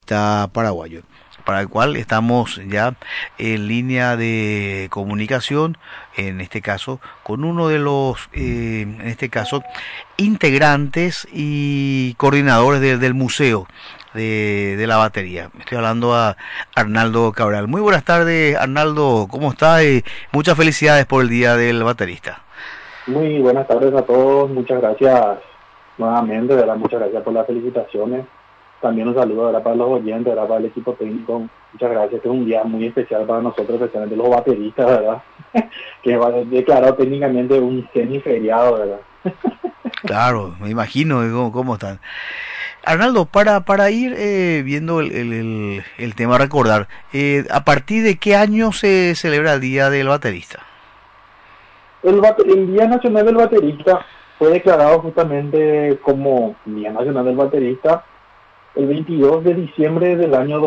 baterista paraguayo, para el cual estamos ya en línea de comunicación, en este caso, con uno de los, en este caso, integrantes y coordinadores del museo de la batería. Estoy hablando a Arnaldo Cabral. Muy buenas tardes, Arnaldo, ¿cómo está? Muchas felicidades por el Día del Baterista. Muy buenas tardes a todos, muchas gracias nuevamente, ¿verdad? Muchas gracias por las felicitaciones. También un saludo, ¿verdad? Para los oyentes, ¿verdad? Para el equipo técnico. Muchas gracias, este es un día muy especial para nosotros, especialmente los bateristas, ¿verdad? Que va declarado técnicamente un semiferiado, ¿verdad? Claro, me imagino cómo están. Arnaldo, para ir viendo el tema a recordar, ¿a partir de qué año se celebra el Día del Baterista? El Día Nacional del Baterista fue declarado justamente como Día Nacional del Baterista el 22 de diciembre del año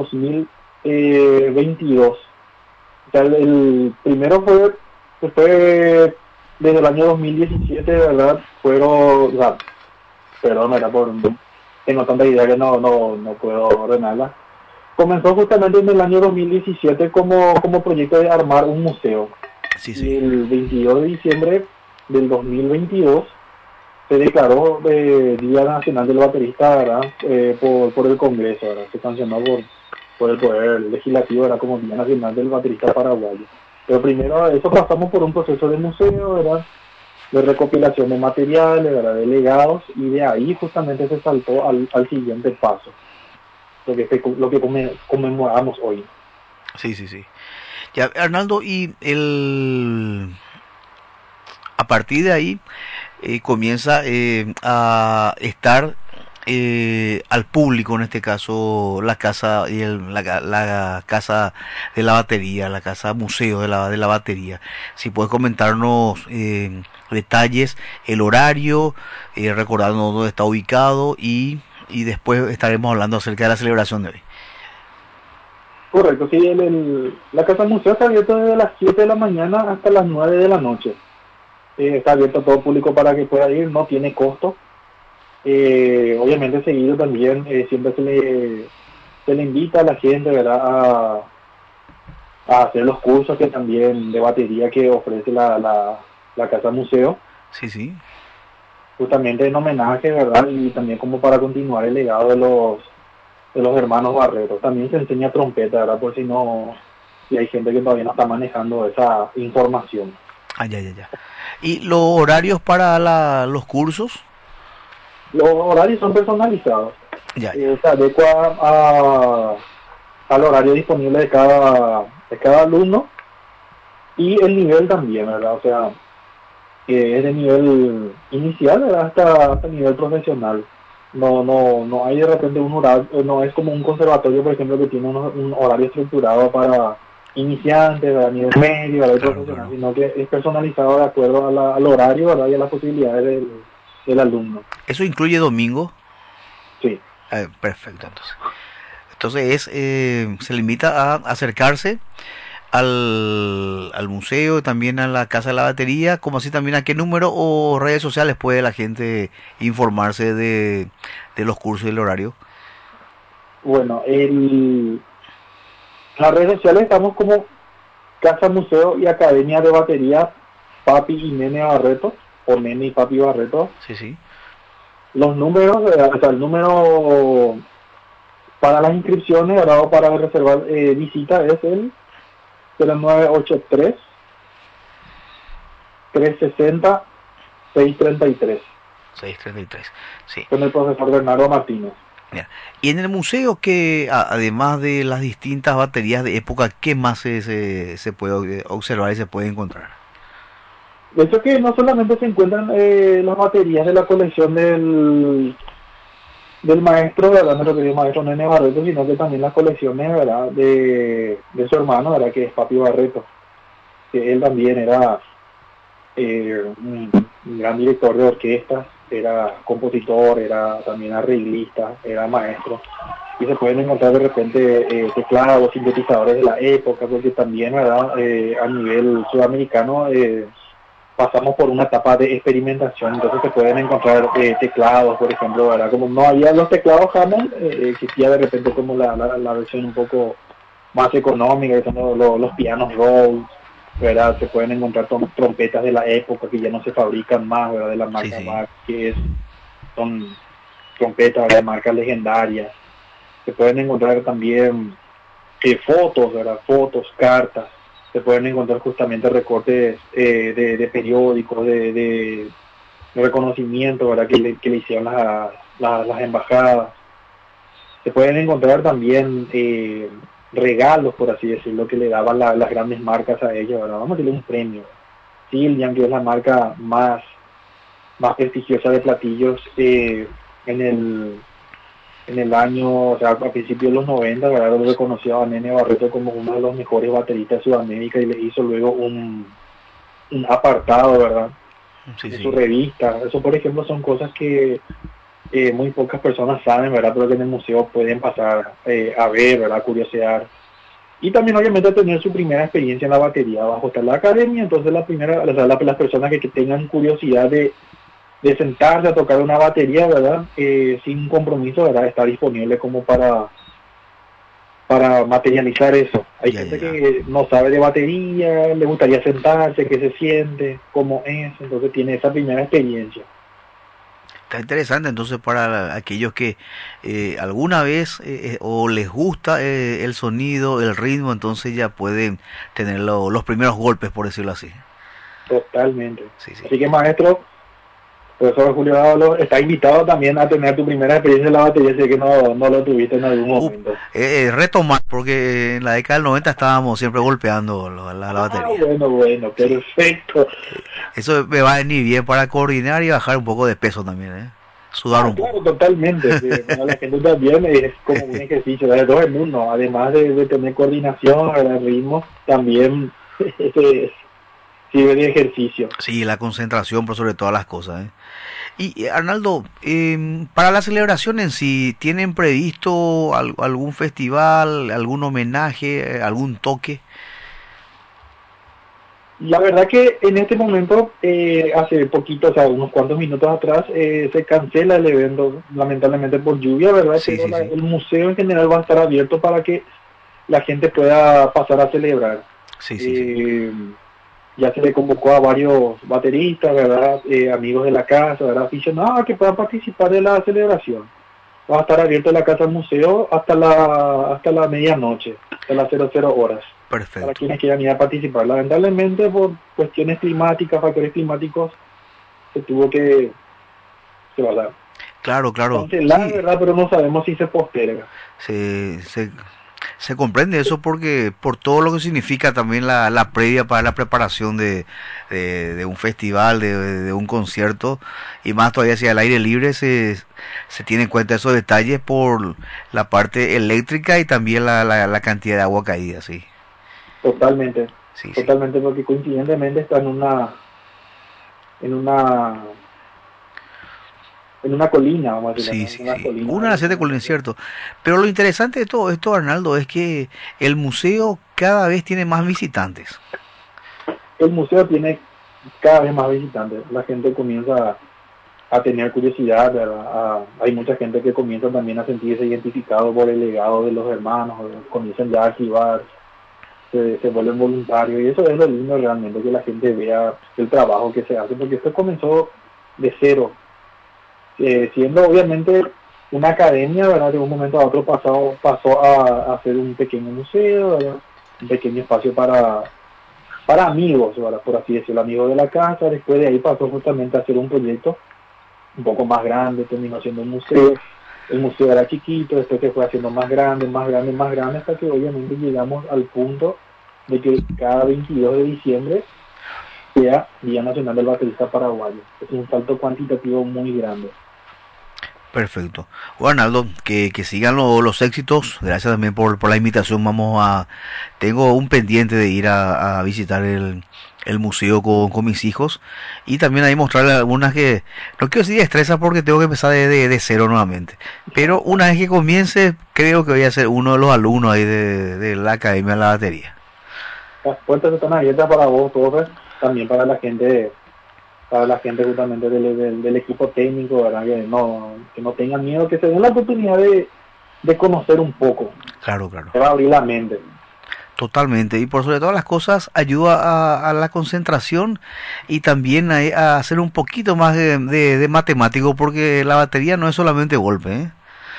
2022. O sea, el primero fue desde el año 2017, ¿verdad? Fueron, o sea, perdón, era por, tengo tanta idea que no puedo ordenarla. Comenzó justamente en el año 2017 como proyecto de armar un museo. Sí, Y sí. el 22 de diciembre del 2022 se declaró Día Nacional del Baterista, ¿verdad? Por el Congreso, ¿verdad? Se sancionó por el Poder Legislativo, ¿verdad? Como Día Nacional del Baterista paraguayo. Pero primero eso pasamos por un proceso de museo, ¿verdad? De recopilación de materiales, ¿verdad? De legados, y de ahí justamente se saltó al siguiente paso, lo que conmemoramos hoy. Sí, sí, sí. Ya, Arnaldo, a partir de ahí comienza a estar al público, en este caso, la casa y la casa de la batería, la casa museo de la batería. Si puedes comentarnos detalles, el horario, recordarnos dónde está ubicado y después estaremos hablando acerca de la celebración de hoy. Correcto, sí, la Casa Museo está abierta desde las 7 de la mañana hasta las 9 de la noche. Está abierto a todo público para que pueda ir, no tiene costo. Obviamente seguido también siempre se le invita a la gente, ¿verdad? A hacer los cursos que también de batería que ofrece la Casa Museo, Sí, sí. justamente en homenaje, ¿verdad? Y también como para continuar el legado de los hermanos Barreto. También se enseña trompeta, ¿verdad? Por si no, si hay gente que todavía no está manejando esa información. Ah, ya, ya, ya. ¿Y los horarios para los cursos? Los horarios son personalizados. Ya, ya. Se adecua al horario disponible de cada alumno y el nivel también, ¿verdad? O sea, que es de nivel inicial, ¿verdad? Hasta nivel profesional. No hay de repente un horario, no es como un conservatorio, por ejemplo, que tiene un horario estructurado para iniciantes, a nivel medio, a Claro, profesional, claro. sino que es personalizado de acuerdo al horario, ¿verdad? Y a las posibilidades del alumno. ¿Eso incluye domingo? Sí. Perfecto, entonces. Entonces se limita a acercarse al museo, también a la casa de la batería, como así también a qué número o redes sociales puede la gente informarse de los cursos y el horario. Bueno, en las redes sociales estamos como Casa Museo y Academia de Batería Papi y Nene Barreto, o Nene y Papi Barreto. Sí, sí. Los números, o sea, el número para las inscripciones, ¿verdad? O para reservar visita es el 0983 360 633 633. Sí. con el profesor Bernardo Martínez. Ya. Y en el museo, que además de las distintas baterías de época, ¿qué más se puede observar y se puede encontrar? De hecho que no solamente se encuentran las baterías de la colección del maestro, ¿verdad? Nuestro querido maestro Nene Barreto, sino que también las colecciones, ¿verdad? De su hermano, ¿verdad? Que es Papi Barreto, que él también era un gran director de orquesta, era compositor, era también arreglista, era maestro. Y se pueden encontrar de repente teclados, sintetizadores de la época, porque también, ¿verdad? A nivel sudamericano pasamos por una etapa de experimentación, entonces se pueden encontrar teclados, por ejemplo, ¿verdad? Como no había los teclados Hammond, existía de repente como la versión un poco más económica, que son los pianos Rhodes, ¿verdad? Se pueden encontrar trompetas de la época que ya no se fabrican más, ¿verdad? De la marca Bach, son trompetas de marcas legendarias. Se pueden encontrar también fotos, ¿verdad? Fotos, cartas. Se pueden encontrar justamente recortes de periódicos, de reconocimiento, ¿verdad? Que le hicieron las embajadas. Se pueden encontrar también regalos, por así decirlo, que le daban las grandes marcas a ellos, ¿verdad? Vamos a darle un premio. Siljan, que es la marca más prestigiosa de platillos en el año, o sea, a principios de los 90, ¿verdad? Lo reconoció a Nene Barreto como uno de los mejores bateristas de Sudamérica y le hizo luego un apartado, ¿verdad? En su revista. Eso, por ejemplo, son cosas que muy pocas personas saben, ¿verdad? Pero que en el museo pueden pasar a ver, ¿verdad? Curiosear. Y también, obviamente, tener su primera experiencia en la batería bajo esta la academia. Entonces, las personas que tengan curiosidad de sentarse a tocar una batería, ¿verdad? Sin compromiso, ¿verdad? Está disponible como para materializar eso. Hay gente que no sabe de batería, le gustaría sentarse, qué se siente, cómo es, entonces tiene esa primera experiencia. Está interesante entonces para aquellos que alguna vez o les gusta el sonido, el ritmo, entonces ya pueden tener los primeros golpes, por decirlo así. Totalmente. Sí. Así que, maestro, profesor Julio Dávalos, está invitado también a tener tu primera experiencia en la batería, si es que no lo tuviste en algún momento. Retomar, porque en la década del 90 estábamos siempre golpeando la batería. Bueno, perfecto. Eso me va a venir bien para coordinar y bajar un poco de peso también, sudar un poco. Claro, totalmente. Para la gente también es como un ejercicio de todo el mundo, además de tener coordinación, el ritmo, también sirve de ejercicio. Sí, la concentración por sobre todas las cosas. Y Arnaldo, para la celebración en sí, ¿tienen previsto algún festival, algún homenaje, algún toque? La verdad que en este momento, hace poquito, o sea, unos cuantos minutos atrás, se cancela el evento, lamentablemente por lluvia, ¿verdad? Sí, pero sí. El museo en general va a estar abierto para que la gente pueda pasar a celebrar. Sí. Ya se le convocó a varios bateristas, ¿verdad? Amigos de la casa, ¿verdad? Aficionados que puedan participar de la celebración. Va a estar abierto la casa del museo hasta la medianoche, hasta las 00 horas. Perfecto. Para quienes quieran ir a participar. Lamentablemente, por cuestiones climáticas, factores climáticos, se tuvo que ¿verdad? Claro. Cancelar, sí. ¿Verdad? Pero no sabemos si se posterga. Se comprende eso porque por todo lo que significa también la previa para la preparación de un festival, de un concierto, y más todavía si al aire libre se tiene en cuenta esos detalles por la parte eléctrica y también la cantidad de agua caída, sí. Totalmente, porque coincidentemente está en una colina, vamos a decir. Sí. Una de las 7 colinas, cierto. Pero lo interesante de todo esto, Arnaldo, es que el museo cada vez tiene más visitantes. El museo tiene cada vez más visitantes. La gente comienza a tener curiosidad, ¿verdad? Hay mucha gente que comienza también a sentirse identificado por el legado de los hermanos, comienzan ya a archivar, se vuelven voluntarios, y eso es lo lindo realmente, que la gente vea el trabajo que se hace, porque esto comenzó de cero. Siendo obviamente una academia, ¿verdad? De un momento a otro pasó a ser un pequeño museo, ¿verdad? Un pequeño espacio para amigos, ¿verdad? Por así decirlo, amigos de la casa. Después de ahí pasó justamente a ser un proyecto un poco más grande, terminó siendo un museo. El museo era chiquito, después se fue haciendo más grande, hasta que obviamente llegamos al punto de que cada 22 de diciembre sea Día Nacional del Baterista Paraguayo. Es un salto cuantitativo muy grande. Perfecto. Bueno, Arnaldo, que sigan los éxitos. Gracias también por la invitación. Tengo un pendiente de ir a visitar el museo con mis hijos y también ahí mostrarles algunas que no quiero decir destreza porque tengo que empezar de cero nuevamente. Pero una vez que comience, creo que voy a ser uno de los alumnos ahí de la Academia de la Batería. Las puertas están abiertas para vos, todos, también para la gente para la gente justamente del equipo técnico, ¿verdad? Que no tengan miedo, que se den la oportunidad de conocer un poco. Claro, claro. Se va a abrir la mente. Totalmente. Y por sobre todas las cosas, ayuda a la concentración y también a hacer un poquito más de matemático, porque la batería no es solamente golpe, ¿eh?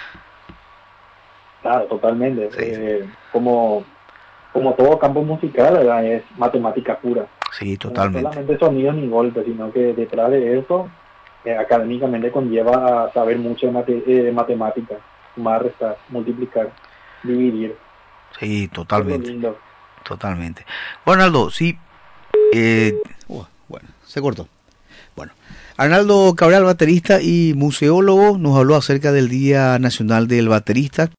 Claro, totalmente. Sí, Como todo campo musical, ¿verdad? Es matemática pura. sí, No es totalmente. solamente sonido ni golpe, sino que detrás de eso, académicamente conlleva a saber mucho de matemáticas, sumar, restar, multiplicar, dividir. Sí, Eso es lo totalmente. lindo. Totalmente. Bueno, Arnaldo, sí. Bueno, se cortó. Bueno, Arnaldo Cabral, baterista y museólogo, nos habló acerca del Día Nacional del Baterista.